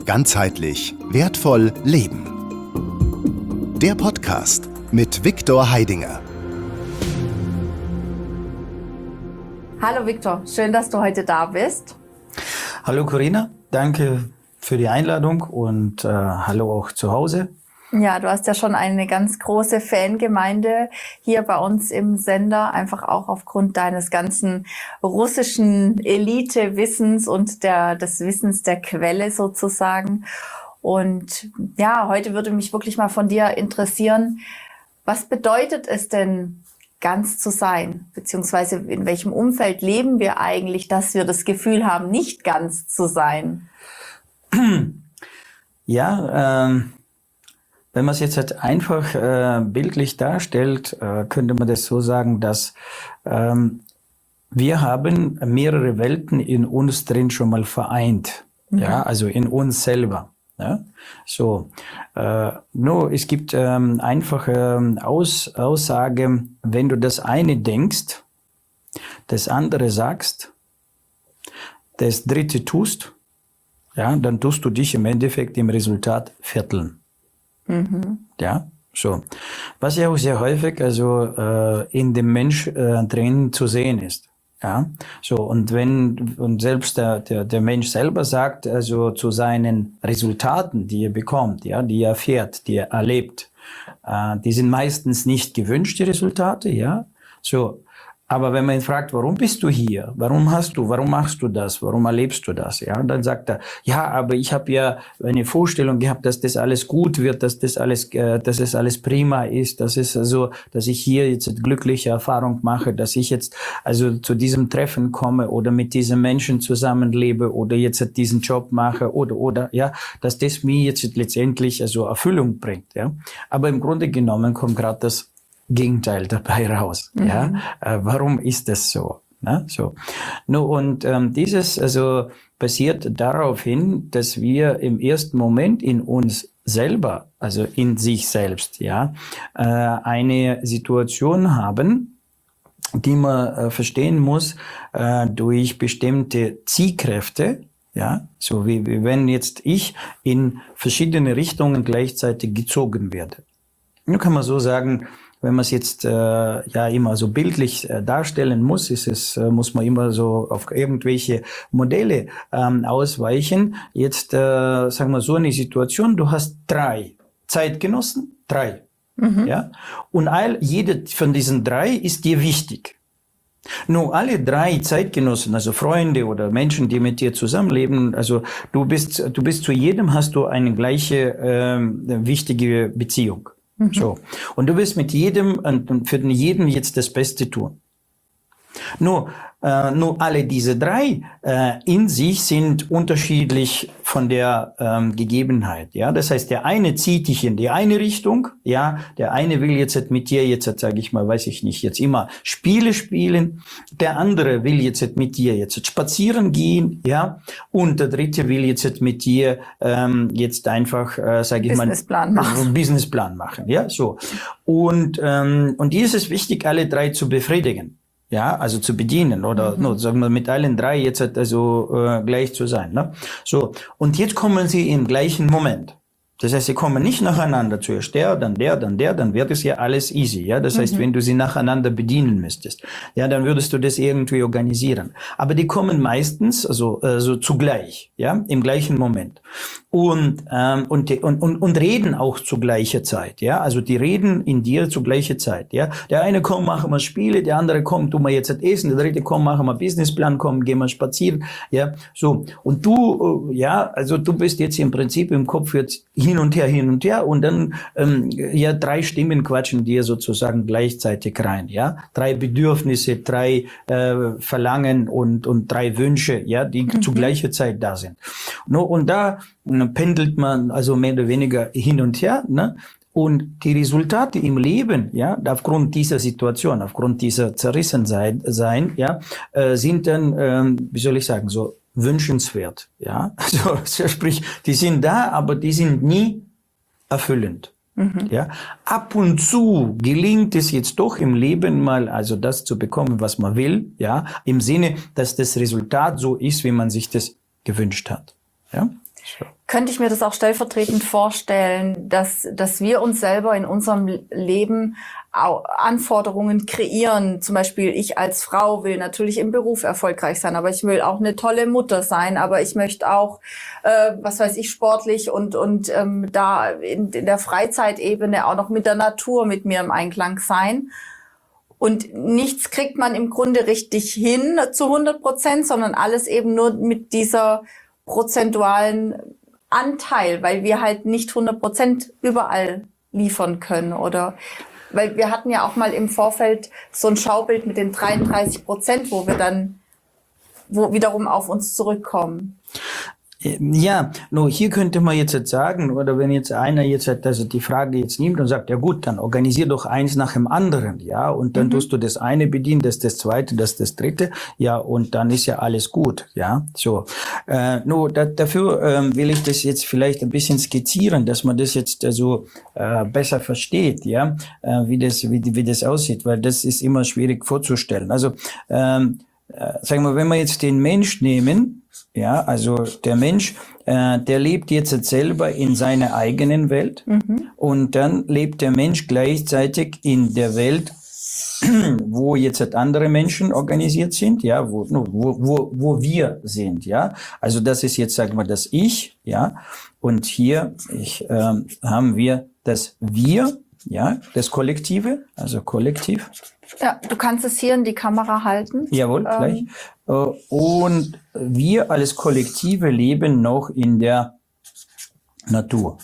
Ganzheitlich wertvoll leben. Der Podcast mit Viktor Heidinger. Hallo Viktor, schön, dass du heute da bist. Hallo Corinna, danke für die Einladung und hallo auch zu Hause. Ja, du hast ja schon eine ganz große Fangemeinde hier bei uns im Sender, einfach auch aufgrund deines ganzen russischen Elite-Wissens und des Wissens der Quelle sozusagen. Und ja, heute würde mich wirklich mal von dir interessieren, was bedeutet es denn, ganz zu sein? Beziehungsweise in welchem Umfeld leben wir eigentlich, dass wir das Gefühl haben, nicht ganz zu sein? Ja, wenn man es jetzt halt einfach bildlich darstellt, könnte man das so sagen, dass wir haben mehrere Welten in uns drin schon mal vereint. Ja, also in uns selber. Ja? So, es gibt einfache Aussage, wenn du das eine denkst, das andere sagst, das dritte tust, ja, dann tust du dich im Endeffekt im Resultat vierteln. Ja, so. Was ja auch sehr häufig in dem Mensch drin zu sehen ist. Ja, so. Und selbst der Mensch selber sagt, also zu seinen Resultaten, die er bekommt, ja, die er erfährt, die er erlebt, die sind meistens nicht gewünschte Resultate, ja, so. Aber wenn man ihn fragt, warum bist du hier? Warum machst du das? Warum erlebst du das? Ja, und dann sagt er, ja, aber ich habe ja eine Vorstellung gehabt, dass das alles gut wird, dass es alles prima ist, dass ich hier jetzt eine glückliche Erfahrung mache, dass ich jetzt also zu diesem Treffen komme oder mit diesem Menschen zusammenlebe oder jetzt diesen Job mache oder, ja, dass das mir jetzt letztendlich also Erfüllung bringt, ja. Aber im Grunde genommen kommt gerade das Gegenteil dabei raus. Ja, warum ist das so? Na, so. Und dieses also basiert darauf hin, dass wir im ersten Moment in uns selber, also in sich selbst, ja, eine Situation haben, die man verstehen muss durch bestimmte Ziehkräfte. Ja, so wie wenn jetzt ich in verschiedene Richtungen gleichzeitig gezogen werde. Nun kann man so sagen, wenn man es jetzt immer so bildlich darstellen muss, muss man immer so auf irgendwelche Modelle ausweichen. Jetzt sagen wir so eine Situation: Du hast 3 Zeitgenossen, 3, ja, und jede von diesen 3 ist dir wichtig. Nur alle 3 Zeitgenossen, also Freunde oder Menschen, die mit dir zusammenleben, also du bist zu jedem, hast du eine gleiche wichtige Beziehung. So. Und du wirst mit jedem und für jeden jetzt das Beste tun. Nur alle diese 3 in sich sind unterschiedlich von der Gegebenheit. Ja, das heißt, der eine zieht dich in die eine Richtung. Ja, der eine will jetzt mit dir sage ich mal, weiß ich nicht, jetzt immer Spiele spielen. Der andere will jetzt mit dir jetzt spazieren gehen. Ja, und der dritte will jetzt mit dir jetzt einfach, sage ich mal, Businessplan machen. Ja, so. Und hier ist es wichtig, alle 3 zu befriedigen. Ja, also zu bedienen oder sagen wir mit allen 3 jetzt gleich zu sein. Ne? So, und jetzt kommen sie im gleichen Moment. Das heißt, sie kommen nicht nacheinander, zuerst der, dann der, dann der, dann wird es ja alles easy. Ja, das heißt, wenn du sie nacheinander bedienen müsstest, ja, dann würdest du das irgendwie organisieren. Aber die kommen meistens so zugleich, ja, im gleichen Moment und reden auch zu gleicher Zeit. Ja, also die reden in dir zu gleicher Zeit. Ja, der eine kommt, machen wir Spiele, der andere kommt, tun wir jetzt essen, der dritte kommt, machen wir Businessplan, komm, gehen wir spazieren. Ja, so und du, also du bist jetzt im Prinzip im Kopf jetzt hin und her und dann 3 Stimmen quatschen dir sozusagen gleichzeitig rein, ja, 3 Bedürfnisse, 3 Verlangen und 3 Wünsche, ja, die zu gleicher Zeit da sind. Und da pendelt man also mehr oder weniger hin und her, ne? Und die Resultate im Leben, ja, aufgrund dieser Situation, aufgrund dieser Zerrissenheit sein, ja, sind dann, wie soll ich sagen, so wünschenswert, ja. Also sprich, die sind da, aber die sind nie erfüllend. Ja, ab und zu gelingt es jetzt doch im Leben mal, also das zu bekommen, was man will, ja, im Sinne, dass das Resultat so ist, wie man sich das gewünscht hat. Ja. So. könnte ich mir das auch stellvertretend vorstellen, dass wir uns selber in unserem Leben Anforderungen kreieren. Zum Beispiel ich als Frau will natürlich im Beruf erfolgreich sein, aber ich will auch eine tolle Mutter sein, aber ich möchte auch, was weiß ich, sportlich und da in der Freizeitebene auch noch mit der Natur mit mir im Einklang sein. Und nichts kriegt man im Grunde richtig hin zu 100%, sondern alles eben nur mit dieser prozentualen Anteil, weil wir halt nicht 100% überall liefern können, oder? Weil wir hatten ja auch mal im Vorfeld so ein Schaubild mit den 33%, wo wiederum auf uns zurückkommen. Ja, nur hier könnte man jetzt sagen, oder wenn jetzt einer jetzt also die Frage jetzt nimmt und sagt, ja gut, dann organisier doch eins nach dem anderen, ja, und dann tust du das eine bedienen, das zweite, das dritte, ja, und dann ist ja alles gut, ja, so. Nur dafür will ich das jetzt vielleicht ein bisschen skizzieren, dass man das jetzt so besser versteht, ja, wie das aussieht, weil das ist immer schwierig vorzustellen. Also sagen wir, wenn wir jetzt den Mensch nehmen, ja, also der Mensch, der lebt jetzt selber in seiner eigenen Welt und dann lebt der Mensch gleichzeitig in der Welt, wo jetzt andere Menschen organisiert sind, ja, wo wir sind, ja. Also das ist jetzt, sagen wir, das Ich, ja, und hier haben wir das Wir, ja, das Kollektive, also Kollektiv. Ja, du kannst es hier in die Kamera halten. Jawohl, gleich. Und wir als Kollektive leben noch in der Natur.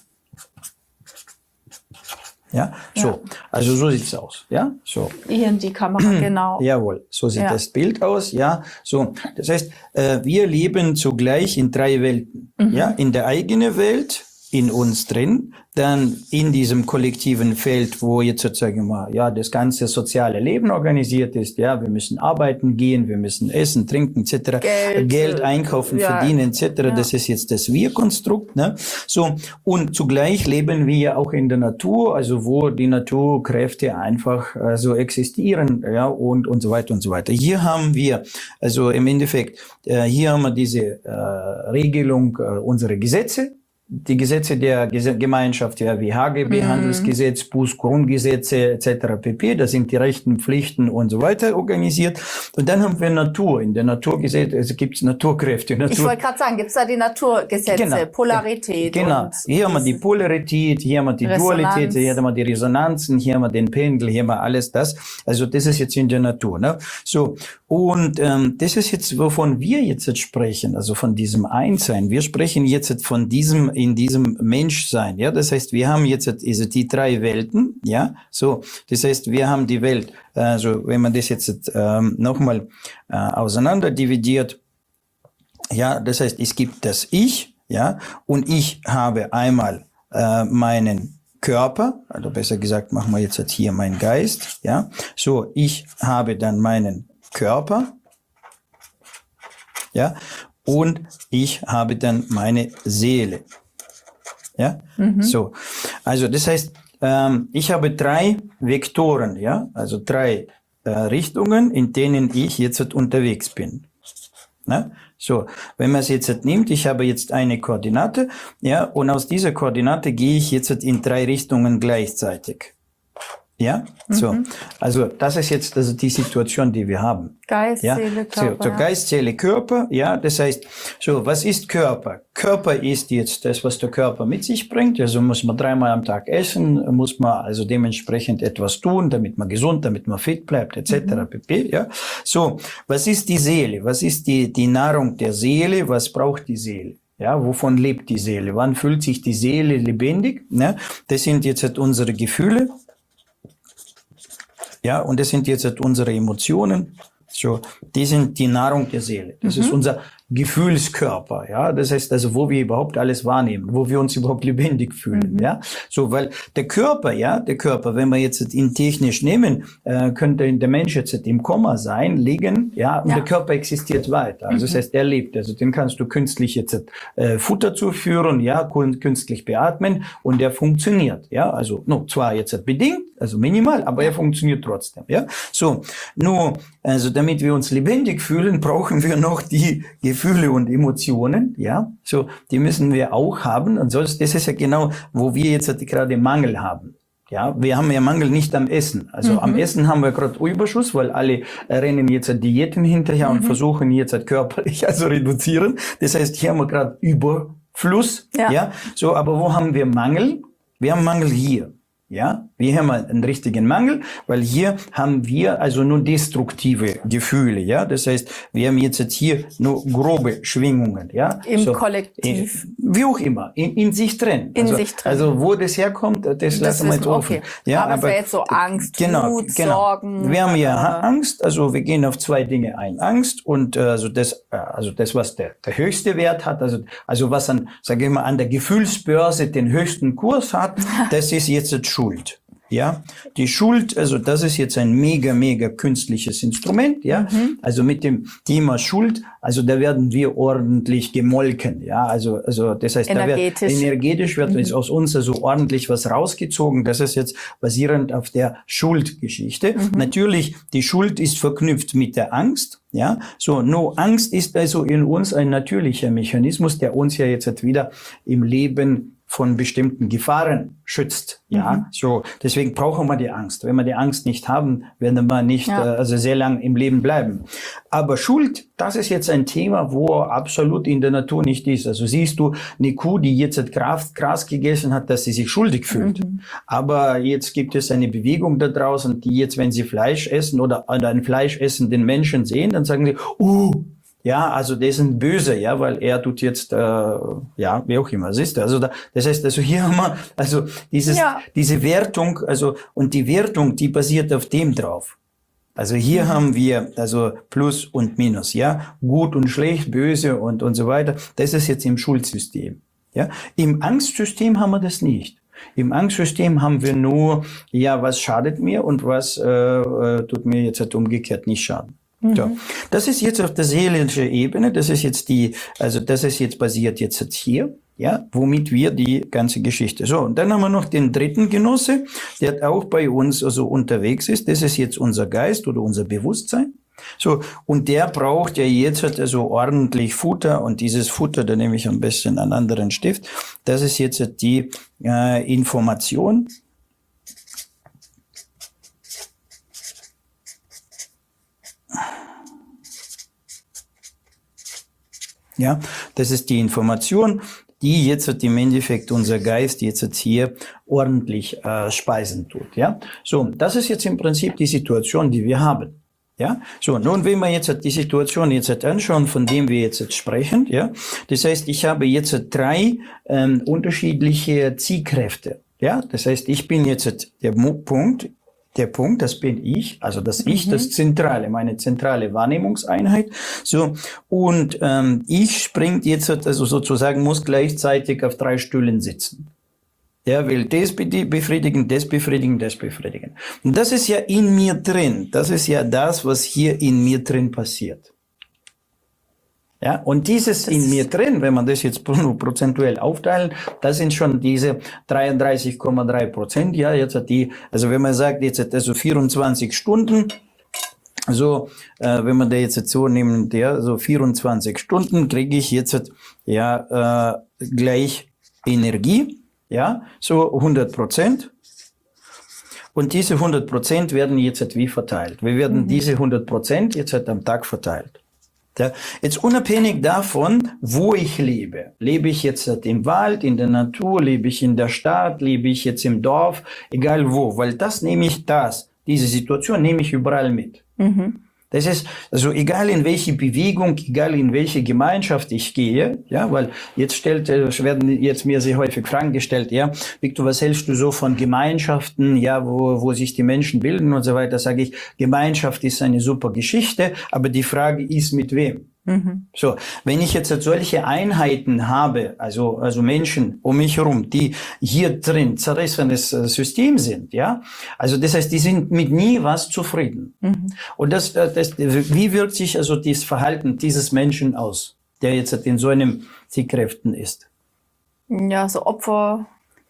Ja, so. Also so sieht's aus. Ja, so. Hier in die Kamera, genau. Jawohl, so sieht das Bild aus. Ja, so. Das heißt, wir leben zugleich in 3 Welten. Ja, in der eigenen Welt, in uns drin, dann in diesem kollektiven Feld, wo jetzt sozusagen mal, ja, das ganze soziale Leben organisiert ist, ja, wir müssen arbeiten gehen, wir müssen essen, trinken, etc., Geld einkaufen, verdienen, etc., das ist jetzt das Wir-Konstrukt, ne, so, und zugleich leben wir auch in der Natur, also wo die Naturkräfte einfach so existieren, ja, und so weiter und so weiter. Hier haben wir, also im Endeffekt, hier haben wir diese Regelung, unsere Gesetze, die Gesetze der Gemeinschaft, ja, wie HGB, Handelsgesetz, Bußgrundgesetze etc. pp. Das sind die Rechten, Pflichten und so weiter organisiert. Und dann haben wir Natur. In der Naturgesetz gibt es Naturkräfte. Ich wollte gerade sagen, gibt es da die Naturgesetze, genau. Polarität. Genau. Hier haben wir die Polarität, hier haben wir die Dualität, hier haben wir die Resonanzen, hier haben wir den Pendel, hier haben wir alles das. Also das ist jetzt in der Natur. Ne? So. Und das ist jetzt, wovon wir jetzt sprechen, also von diesem Einssein. Wir sprechen jetzt von in diesem Menschsein, ja, das heißt, wir haben jetzt die 3 Welten, ja, so, das heißt, wir haben die Welt, also wenn man das jetzt nochmal auseinander dividiert, ja, das heißt, es gibt das Ich, ja, und ich habe einmal meinen Körper, also besser gesagt, machen wir jetzt hier meinen Geist, ja, so, ich habe dann meinen Körper, ja, und ich habe dann meine Seele. Ja, so. Also das heißt, ich habe 3 Vektoren, ja, also 3 Richtungen, in denen ich jetzt unterwegs bin. Ne? So, wenn man es jetzt nimmt, ich habe jetzt eine Koordinate, ja, und aus dieser Koordinate gehe ich jetzt in 3 Richtungen gleichzeitig. Ja, so. Also das ist jetzt also die Situation, die wir haben. Geist, ja? Seele, Körper. So, Geist, Seele, Körper, ja, das heißt, so, was ist Körper? Körper ist jetzt das, was der Körper mit sich bringt. Also muss man 3-mal am Tag essen, muss man also dementsprechend etwas tun, damit man gesund, damit man fit bleibt, etc. pp. Ja, so, was ist die Seele? Was ist die Nahrung der Seele? Was braucht die Seele? Ja, wovon lebt die Seele? Wann fühlt sich die Seele lebendig? Ne? Das sind jetzt unsere Gefühle. Ja, und das sind jetzt unsere Emotionen. So, die sind die Nahrung der Seele. Das ist unser Gefühlskörper, ja. Das heißt also, wo wir überhaupt alles wahrnehmen, wo wir uns überhaupt lebendig fühlen, ja. So, weil der Körper, wenn wir jetzt ihn technisch nehmen, könnte der Mensch jetzt im Koma sein, liegen, ja, und der Körper existiert weiter. Also das heißt, er lebt. Also den kannst du künstlich jetzt Futter zuführen, ja, künstlich beatmen und der funktioniert, ja. Also, zwar jetzt bedingt, also minimal, aber er funktioniert trotzdem, ja. So, nur, also damit wir uns lebendig fühlen, brauchen wir noch die Gefühle und Emotionen, ja, so, die müssen wir auch haben. Und sonst, das ist ja genau, wo wir jetzt gerade Mangel haben. Ja, wir haben ja Mangel nicht am Essen. Also am Essen haben wir gerade Überschuss, weil alle rennen jetzt Diäten hinterher und versuchen jetzt körperlich also reduzieren. Das heißt, hier haben wir gerade Überfluss. Ja, so, aber wo haben wir Mangel? Wir haben Mangel hier. Ja, wir haben einen richtigen Mangel, weil hier haben wir also nur destruktive Gefühle, ja. Das heißt, wir haben jetzt hier nur grobe Schwingungen, ja. Im Kollektiv. Wie auch immer, in sich drin. Also wo das herkommt, das lassen wir jetzt offen. Okay. Ja, aber es wäre jetzt so Angst, Wut, Sorgen. Wir haben ja Angst, also wir gehen auf zwei Dinge ein. Angst und also das, was der höchste Wert hat, also was an, sage ich mal, an der Gefühlsbörse den höchsten Kurs hat, das ist jetzt Schuld. Ja, die Schuld, also das ist jetzt ein mega künstliches Instrument, ja. Also mit dem Thema Schuld, also da werden wir ordentlich gemolken, ja. Also das heißt, energetisch wird jetzt aus uns also ordentlich was rausgezogen. Das ist jetzt basierend auf der Schuldgeschichte. Natürlich, die Schuld ist verknüpft mit der Angst. Ja, so, Angst ist also in uns ein natürlicher Mechanismus, der uns ja jetzt wieder im Leben von bestimmten Gefahren schützt. Ja, so, deswegen brauchen wir die Angst. Wenn wir die Angst nicht haben, werden wir nicht, also sehr lang im Leben bleiben. Aber Schuld, das ist jetzt ein Thema, wo absolut in der Natur nicht ist. Also siehst du eine Kuh, die jetzt Gras gegessen hat, dass sie sich schuldig fühlt. Aber jetzt gibt es eine Bewegung da draußen, die jetzt, wenn sie Fleisch essen oder einen fleischessenden Menschen sehen, dann sagen sie, ja, also die sind böse, ja, weil er tut jetzt, ja, wie auch immer, siehst du, also das heißt, also hier haben wir, also diese Wertung, also, und die Wertung, die basiert auf dem drauf. Also hier haben wir, also Plus und Minus, ja, gut und schlecht, böse und so weiter. Das ist jetzt im Schuldsystem, ja. Im Angstsystem haben wir das nicht. Im Angstsystem haben wir nur, ja, was schadet mir und was tut mir jetzt halt umgekehrt nicht schaden. So. Das ist jetzt auf der seelischen Ebene, das ist jetzt das ist jetzt basiert jetzt hier, ja, womit wir die ganze Geschichte. So, und dann haben wir noch den dritten Genosse, der auch bei uns also unterwegs ist, das ist jetzt unser Geist oder unser Bewusstsein. So, und der braucht ja jetzt also ordentlich Futter, und dieses Futter, da nehme ich ein bisschen einen anderen Stift, das ist jetzt die Information. Ja, das ist die Information, die jetzt im Endeffekt unser Geist jetzt hier ordentlich speisen tut. Ja, so, das ist jetzt im Prinzip die Situation, die wir haben. Ja, so, nun, wenn wir jetzt die Situation jetzt anschauen, von dem wir jetzt sprechen, ja, das heißt, ich habe jetzt drei unterschiedliche Zielkräfte. Ja, das heißt, ich bin jetzt der Punkt, das bin ich, also das Ich, das Zentrale, meine zentrale Wahrnehmungseinheit. So, und ich springt jetzt, also sozusagen, muss gleichzeitig auf 3 Stühlen sitzen. Der will das befriedigen, das befriedigen, das befriedigen. Und das ist ja in mir drin. Das ist ja das, was hier in mir drin passiert. Ja, und dieses in mir drin, wenn man das jetzt prozentuell aufteilen, das sind schon diese 33,3%. Ja, jetzt hat die, also wenn man sagt, jetzt hat also 24 Stunden, so, wenn man da jetzt so nimmt, ja, so 24 Stunden kriege ich jetzt, ja, gleich Energie, ja, so 100%. Und diese 100% werden jetzt wie verteilt. Wir werden diese 100% jetzt am Tag verteilt. Ja, jetzt unabhängig davon, wo ich lebe. Lebe ich jetzt im Wald, in der Natur, lebe ich in der Stadt, lebe ich jetzt im Dorf, egal wo, weil diese Situation nehme ich überall mit. Das ist, also egal in welche Bewegung, egal in welche Gemeinschaft ich gehe, ja, weil werden jetzt mir sehr häufig Fragen gestellt, ja, Viktor, was hältst du so von Gemeinschaften, ja, wo sich die Menschen bilden und so weiter, sage ich, Gemeinschaft ist eine super Geschichte, aber die Frage ist, mit wem? So, wenn ich jetzt solche Einheiten habe, also Menschen um mich herum, die hier drin zerrissenes System sind, ja, also das heißt, die sind mit nie was zufrieden. Und wie wirkt sich also das Verhalten dieses Menschen aus, der jetzt in so einem Zielkräften ist? Ja, so Opfer.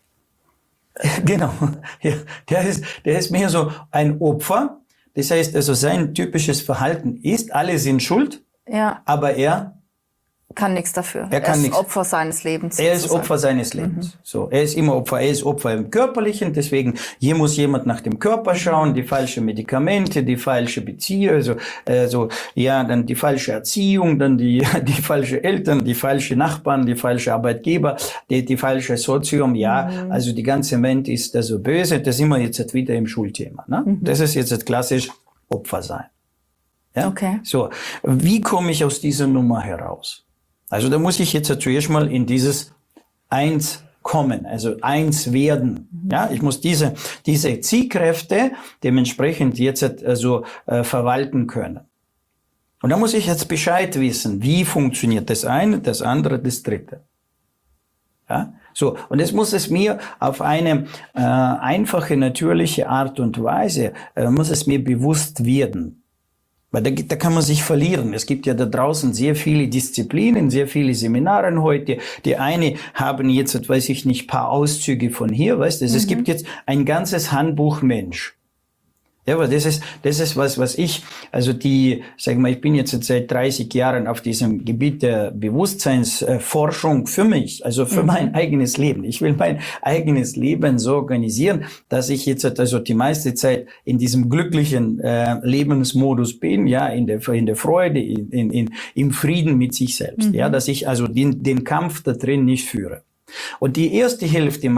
Genau, ja, der ist mehr so ein Opfer. Das heißt also, sein typisches Verhalten ist, alle sind schuld. Ja. Aber er kann nichts dafür. Er kann ist nichts. Opfer seines Lebens. Er ist sozusagen. Opfer seines Lebens. So, er ist immer Opfer. Er ist Opfer im Körperlichen. Deswegen, hier muss jemand nach dem Körper schauen, die falschen Medikamente, die falsche Beziehung, dann die falsche Erziehung, dann die falsche Eltern, die falsche Nachbarn, die falsche Arbeitgeber, die falsche Sozium. Also die ganze Welt ist also böse. Da sind wir jetzt wieder im Schulthema. Ne? Das ist jetzt klassisch Opfer sein. Ja? Okay. So, wie komme ich aus dieser Nummer heraus? Also da muss ich jetzt zuerst mal in dieses Eins kommen, also eins werden. Ja, ich muss diese Zielkräfte dementsprechend jetzt verwalten können. Und da muss ich jetzt Bescheid wissen, wie funktioniert das eine, das andere, das dritte. Ja, so. Und jetzt muss es mir auf eine einfache, natürliche Art und Weise, muss es mir bewusst werden. Weil da kann man sich verlieren. Es gibt ja da draußen sehr viele Disziplinen, sehr viele Seminare heute. Die eine haben jetzt, weiß ich nicht, paar Auszüge von hier, weißt du. Es gibt jetzt ein ganzes Handbuch Mensch. Ja, aber das ist was ich, also ich bin jetzt seit 30 Jahren auf diesem Gebiet der Bewusstseinsforschung für mich, also für mein eigenes Leben. Ich will mein eigenes Leben so organisieren, dass ich jetzt die meiste Zeit in diesem glücklichen Lebensmodus bin, ja, in der Freude, im Frieden mit sich selbst, ja, dass ich also den Kampf da drin nicht führe. Und die erste Hälfte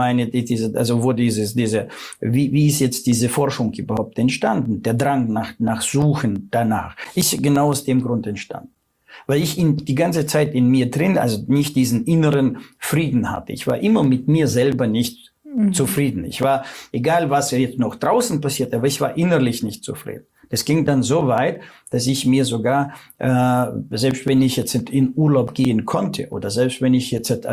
wie ist jetzt diese Forschung überhaupt entstanden? Der Drang nach Suchen danach ist genau aus dem Grund entstanden. Weil ich die ganze Zeit in mir drin, also nicht diesen inneren Frieden hatte. Ich war immer mit mir selber nicht zufrieden. Ich war, egal was jetzt noch draußen passiert, aber ich war innerlich nicht zufrieden. Das ging dann so weit, dass ich mir sogar, selbst wenn ich jetzt in Urlaub gehen konnte oder selbst wenn ich jetzt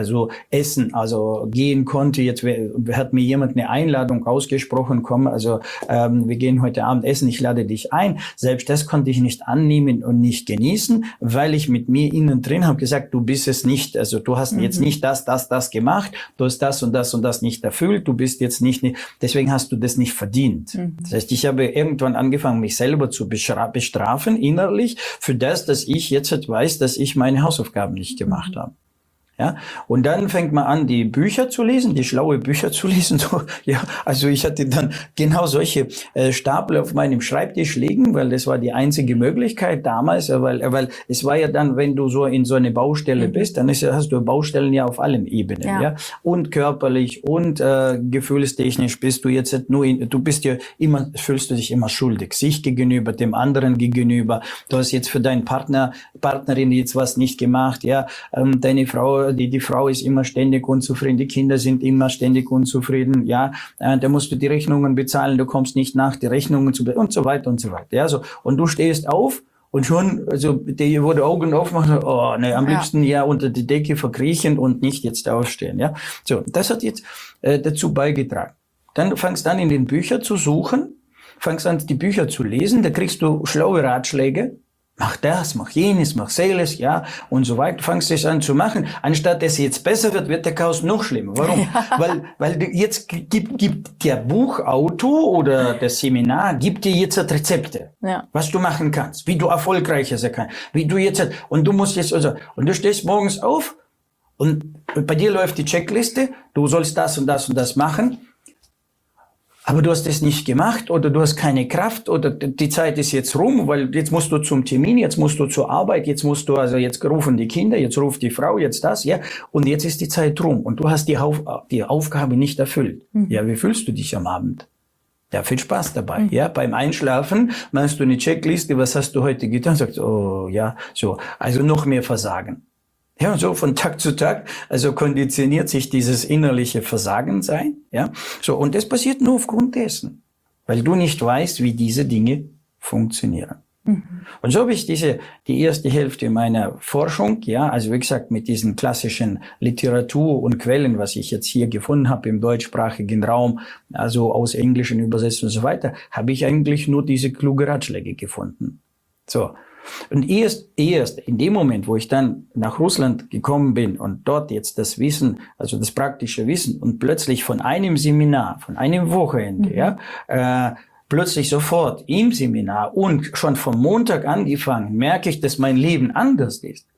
gehen konnte, jetzt hat mir jemand eine Einladung ausgesprochen, komm, wir gehen heute Abend essen, ich lade dich ein. Selbst das konnte ich nicht annehmen und nicht genießen, weil ich mit mir innen drin habe gesagt, du bist es nicht, also du hast jetzt nicht das gemacht, du hast das und das nicht erfüllt, du bist jetzt nicht, deswegen hast du das nicht verdient. Das heißt, ich habe irgendwann angefangen, mich selber zu bestrafen innerlich für das, dass ich jetzt weiß, dass ich meine Hausaufgaben nicht gemacht habe. Ja, und dann fängt man an, die Bücher zu lesen, die schlaue Bücher zu lesen. So, ja, also ich hatte dann genau solche Stapel auf meinem Schreibtisch liegen, weil das war die einzige Möglichkeit damals, weil es war ja dann, wenn du so in so eine Baustelle bist, dann hast du Baustellen ja auf allen Ebenen, ja, und körperlich und gefühlstechnisch bist du jetzt fühlst du dich immer schuldig, sich gegenüber, dem anderen gegenüber. Du hast jetzt für deinen Partnerin jetzt was nicht gemacht, ja, deine Frau, die Frau ist immer ständig unzufrieden, die Kinder sind immer ständig unzufrieden, ja, da musst du die Rechnungen bezahlen, du kommst nicht nach, die Rechnungen zu und so weiter und so weiter, ja, so. Und du stehst auf und schon, die wurde Augen aufmachen, am liebsten ja unter die Decke verkriechen und nicht jetzt aufstehen, ja. So, das hat jetzt dazu beigetragen. Dann fangst an in den Büchern zu suchen, fangst an die Bücher zu lesen, da kriegst du schlaue Ratschläge. Mach das, mach jenes, mach jenes, ja, und so weiter. Fangst es an zu machen. Anstatt dass es jetzt besser wird der Chaos noch schlimmer. Warum? Ja. Weil jetzt gibt der Buchautor oder das Seminar gibt dir jetzt Rezepte, was du machen kannst, wie du erfolgreicher sein kannst, wie du jetzt, und du musst jetzt, und du stehst morgens auf und bei dir läuft die Checkliste, du sollst das und das und das machen. Aber du hast es nicht gemacht oder du hast keine Kraft oder die Zeit ist jetzt rum, weil jetzt musst du zum Termin, jetzt musst du zur Arbeit, jetzt jetzt rufen die Kinder, jetzt ruft die Frau, jetzt das, ja. Und jetzt ist die Zeit rum und du hast die Aufgabe nicht erfüllt. Ja, wie fühlst du dich am Abend? Ja, viel Spaß dabei. Ja, beim Einschlafen machst du eine Checkliste, was hast du heute getan? Sagst, oh, ja, so. Also noch mehr Versagen. Ja, und so von Tag zu Tag, also konditioniert sich dieses innerliche Versagen sein, ja. So, und das passiert nur aufgrund dessen, weil du nicht weißt, wie diese Dinge funktionieren. Und so habe ich die erste Hälfte meiner Forschung, ja, also wie gesagt, mit diesen klassischen Literatur und Quellen, was ich jetzt hier gefunden habe im deutschsprachigen Raum, also aus Englischen übersetzt und so weiter, habe ich eigentlich nur diese kluge Ratschläge gefunden. So. Und erst in dem Moment, wo ich dann nach Russland gekommen bin und dort jetzt das Wissen, also das praktische Wissen und plötzlich von einem Seminar, von einem Wochenende, plötzlich sofort im Seminar und schon vom Montag angefangen, merke ich, dass mein Leben anders ist.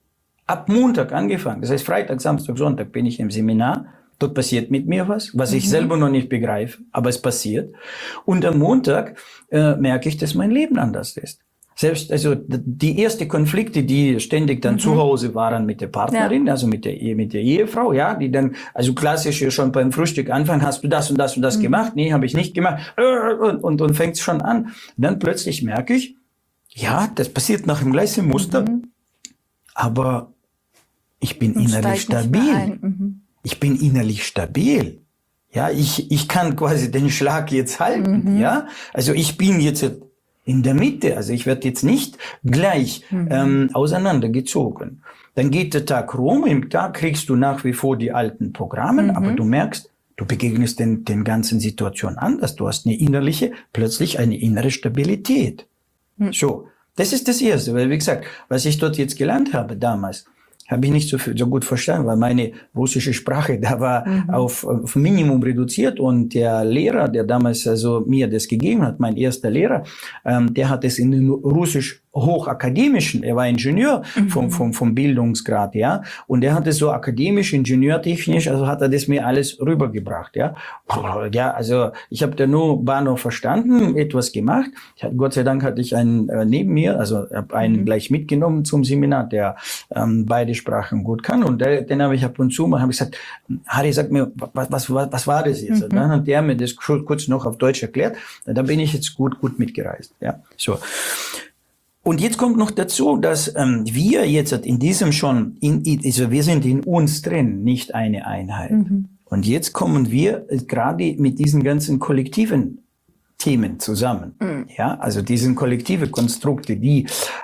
ab Montag angefangen. Das heißt, Freitag, Samstag, Sonntag bin ich im Seminar. Dort passiert mit mir was ich selber noch nicht begreife, aber es passiert. Und am Montag merke ich, dass mein Leben anders ist. Selbst, also die ersten Konflikte, die ständig dann zu Hause waren mit der Partnerin, also mit der Ehefrau, ja, die dann, also klassisch schon beim Frühstück anfangen, hast du das und das und das gemacht? Nee, habe ich nicht gemacht. Und fängt es schon an. Und dann plötzlich merke ich, ja, das passiert nach dem gleichen Muster, aber ich bin innerlich stabil. Ich bin innerlich stabil. Ja, ich kann quasi den Schlag jetzt halten, ja. Also ich bin jetzt in der Mitte, also ich werde jetzt nicht gleich auseinandergezogen. Dann geht der Tag rum, im Tag kriegst du nach wie vor die alten Programme, aber du merkst, du begegnest den ganzen Situationen anders. Du hast plötzlich eine innere Stabilität. So, das ist das Erste, weil wie gesagt, was ich dort jetzt gelernt habe damals, habe ich nicht so gut verstanden, weil meine russische Sprache da war auf Minimum reduziert und der Lehrer, der damals also mir das gegeben hat, mein erster Lehrer, der hat es in den russisch hochakademischen, er war Ingenieur vom Bildungsgrad, ja, und er hat es so akademisch, ingenieurtechnisch, also hat er das mir alles rübergebracht, ja. Ja, also ich habe da nur Bahnhof verstanden, etwas gemacht. Gott sei Dank hatte ich einen neben mir, also habe einen gleich mitgenommen zum Seminar, der beide Sprachen gut kann, und den habe ich ab und zu mal gesagt, Harry, sag mir, was war das jetzt? Und dann hat der mir das kurz noch auf Deutsch erklärt. Da bin ich jetzt gut mitgereist, ja, so. Und jetzt kommt noch dazu, dass wir jetzt in diesem schon, also wir sind in uns drin, nicht eine Einheit. Und jetzt kommen wir gerade mit diesen ganzen kollektiven Themen zusammen. Ja, also diesen kollektive Konstrukte, die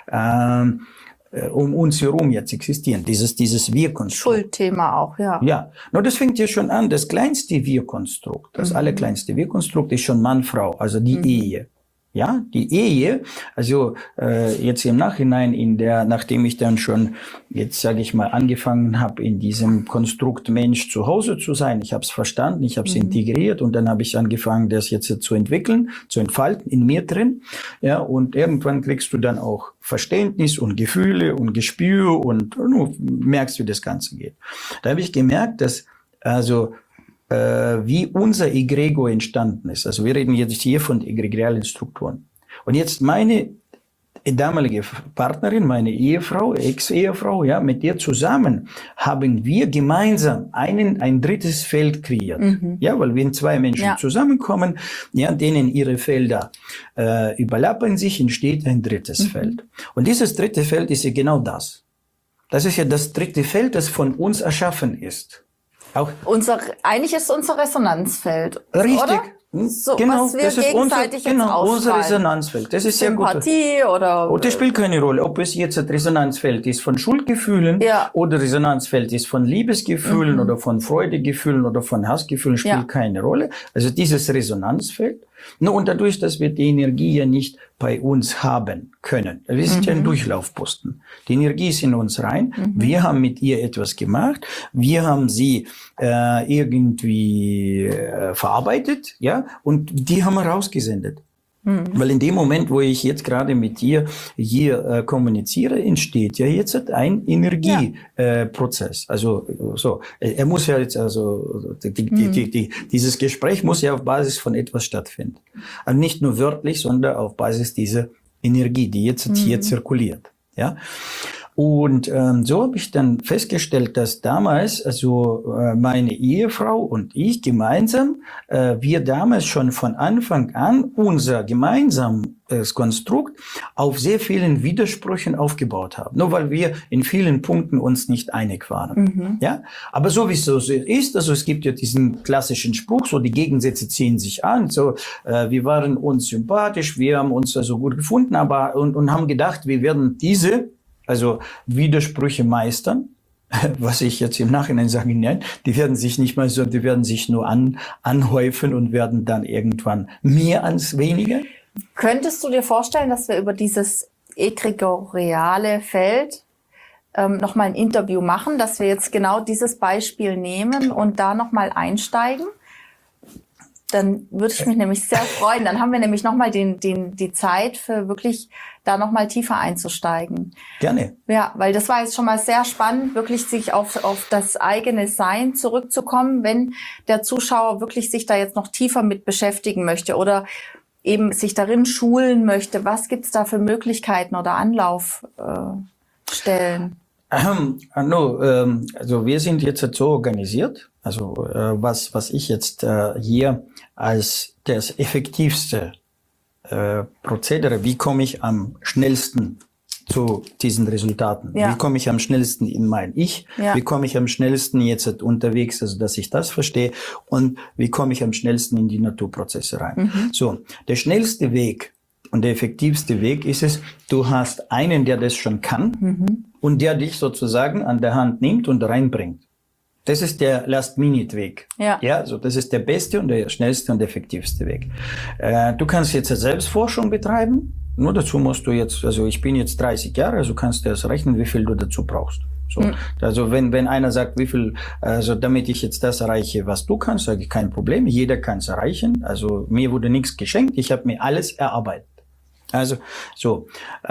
um uns herum jetzt existieren, dieses Wir-Konstrukt. Schuldthema auch, ja. Ja, nur das fängt ja schon an, das kleinste Wir-Konstrukt, das allerkleinste Wir-Konstrukt ist schon Mann-Frau, also die Ehe. Ja, die Ehe, also jetzt im Nachhinein nachdem ich dann schon, jetzt sage ich mal, angefangen habe, in diesem Konstrukt Mensch zu Hause zu sein, ich habe es verstanden, ich habe es integriert, und dann habe ich angefangen, das jetzt zu entwickeln, zu entfalten in mir drin. Ja, und irgendwann kriegst du dann auch Verständnis und Gefühle und Gespür und du merkst, wie das Ganze geht. Da habe ich gemerkt, dass wie unser Egregor entstanden ist. Also wir reden jetzt hier von egregialen Strukturen. Und jetzt meine damalige Partnerin, meine Ehefrau, Ex-Ehefrau, ja, mit der zusammen haben wir gemeinsam ein drittes Feld kreiert. Ja, weil wenn zwei Menschen zusammenkommen, ja, denen ihre Felder überlappen sich, entsteht ein drittes Feld. Und dieses dritte Feld ist ja genau das. Das ist ja das dritte Feld, das von uns erschaffen ist. Auch Eigentlich ist unser Resonanzfeld. Richtig. Oder? So, genau, was wir das ist gegenseitig unser Resonanzfeld. Das ist Sympathie sehr gut. Oder. Und das spielt keine Rolle, ob es jetzt ein Resonanzfeld ist von Schuldgefühlen oder Resonanzfeld ist von Liebesgefühlen oder von Freudegefühlen oder von Hassgefühlen, spielt keine Rolle. Also dieses Resonanzfeld. Und dadurch, dass wir die Energie ja nicht bei uns haben können. Wir sind ja ein Durchlaufposten. Die Energie ist in uns rein. Wir haben mit ihr etwas gemacht. Wir haben sie irgendwie verarbeitet, ja, und die haben wir rausgesendet. Weil in dem Moment, wo ich jetzt gerade mit dir hier kommuniziere, entsteht ja jetzt ein Energieprozess. Also so, er muss ja jetzt dieses Gespräch muss ja auf Basis von etwas stattfinden. Also nicht nur wörtlich, sondern auf Basis dieser Energie, die jetzt hier zirkuliert. Ja. Und so habe ich dann festgestellt, dass damals meine Ehefrau und ich gemeinsam, wir damals schon von Anfang an unser gemeinsames Konstrukt auf sehr vielen Widersprüchen aufgebaut haben. Nur weil wir in vielen Punkten uns nicht einig waren. Ja, aber so wie es so ist, also es gibt ja diesen klassischen Spruch, so die Gegensätze ziehen sich an. So, wir waren uns sympathisch, wir haben uns also gut gefunden, aber und haben gedacht, wir werden diese Widersprüche meistern, was ich jetzt im Nachhinein sage, nein, die werden sich nicht mal so, die werden sich nur anhäufen und werden dann irgendwann mehr als weniger. Könntest du dir vorstellen, dass wir über dieses egregoriale Feld nochmal ein Interview machen, dass wir jetzt genau dieses Beispiel nehmen und da nochmal einsteigen? Dann würde ich mich nämlich sehr freuen. Dann haben wir nämlich nochmal die Zeit für wirklich da nochmal tiefer einzusteigen. Gerne. Ja, weil das war jetzt schon mal sehr spannend, wirklich sich auf das eigene Sein zurückzukommen, wenn der Zuschauer wirklich sich da jetzt noch tiefer mit beschäftigen möchte oder eben sich darin schulen möchte. Was gibt's da für Möglichkeiten oder Anlaufstellen? Also wir sind jetzt so organisiert, also was ich jetzt hier als das effektivste Prozedere, wie komme ich am schnellsten zu diesen Resultaten? Ja. Wie komme ich am schnellsten in mein Ich? Ja. Wie komme ich am schnellsten jetzt unterwegs, also dass ich das verstehe? Und wie komme ich am schnellsten in die Naturprozesse rein? So, der schnellste Weg und der effektivste Weg ist es, du hast einen, der das schon kann und der dich sozusagen an der Hand nimmt und reinbringt. Das ist der Last-Minute-Weg. Ja. Ja, also das ist der beste und der schnellste und effektivste Weg. Du kannst jetzt Selbstforschung betreiben. Nur dazu musst du jetzt, also ich bin jetzt 30 Jahre, also kannst du das rechnen, wie viel du dazu brauchst. So. Also wenn einer sagt, wie viel, also damit ich jetzt das erreiche, was du kannst, sage ich, kein Problem. Jeder kann es erreichen. Also mir wurde nichts geschenkt. Ich habe mir alles erarbeitet. Also so.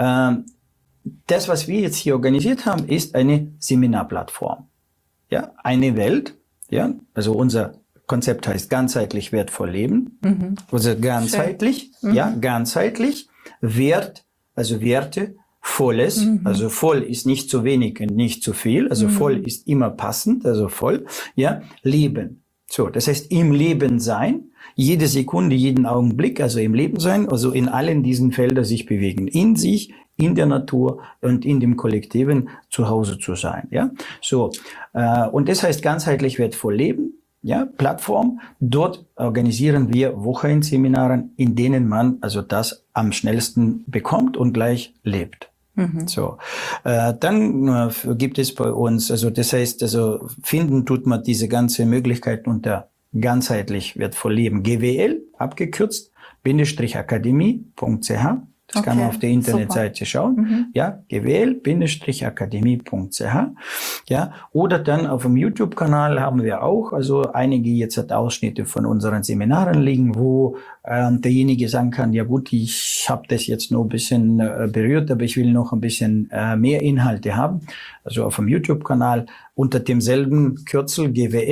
Das, was wir jetzt hier organisiert haben, ist eine Seminarplattform. Ja, eine Welt, ja, also unser Konzept heißt ganzheitlich wertvoll leben. Also ganzheitlich, ganzheitlich, Wert, also Werte, Volles, also voll ist nicht zu wenig und nicht zu viel, also voll ist immer passend, also voll, ja, Leben. So, das heißt im Leben sein, jede Sekunde, jeden Augenblick, also im Leben sein, also in allen diesen Feldern sich bewegen, in sich, in der Natur und in dem Kollektiven zu Hause zu sein, ja. So, und das heißt ganzheitlich wertvoll leben, ja, Plattform. Dort organisieren wir Wochenendseminaren, in denen man also das am schnellsten bekommt und gleich lebt. So, dann gibt es bei uns, also das heißt, also finden tut man diese ganze Möglichkeit unter ganzheitlich wertvoll leben, GWL, abgekürzt, _akademie.ch. Das kann man auf der Internetseite schauen. Ja, gwl-akademie.ch. Ja, oder dann auf dem YouTube-Kanal haben wir auch, also einige jetzt Ausschnitte von unseren Seminaren liegen, wo derjenige sagen kann, ja gut, ich habe das jetzt nur ein bisschen berührt, aber ich will noch ein bisschen mehr Inhalte haben. Also auf dem YouTube-Kanal unter demselben Kürzel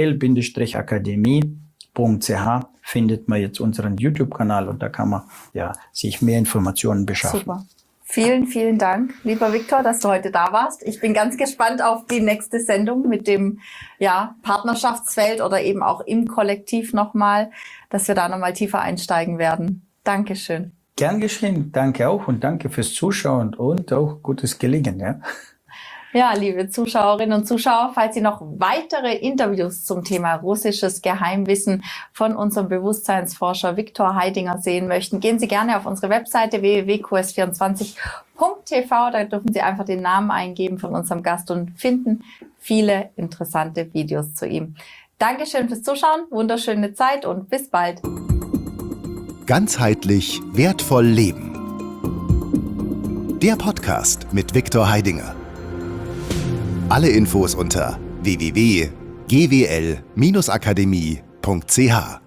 gwl-akademie.ch findet man jetzt unseren YouTube-Kanal und da kann man ja sich mehr Informationen beschaffen. Super. Vielen, vielen Dank, lieber Viktor, dass du heute da warst. Ich bin ganz gespannt auf die nächste Sendung mit dem Partnerschaftsfeld oder eben auch im Kollektiv nochmal, dass wir da nochmal tiefer einsteigen werden. Dankeschön. Gern geschehen. Danke auch und danke fürs Zuschauen und auch gutes Gelingen. Ja. Ja, liebe Zuschauerinnen und Zuschauer, falls Sie noch weitere Interviews zum Thema russisches Geheimwissen von unserem Bewusstseinsforscher Viktor Heidinger sehen möchten, gehen Sie gerne auf unsere Webseite www.qs24.tv. Da dürfen Sie einfach den Namen eingeben von unserem Gast und finden viele interessante Videos zu ihm. Dankeschön fürs Zuschauen, wunderschöne Zeit und bis bald. Ganzheitlich wertvoll leben. Der Podcast mit Viktor Heidinger. Alle Infos unter www.gwl-akademie.ch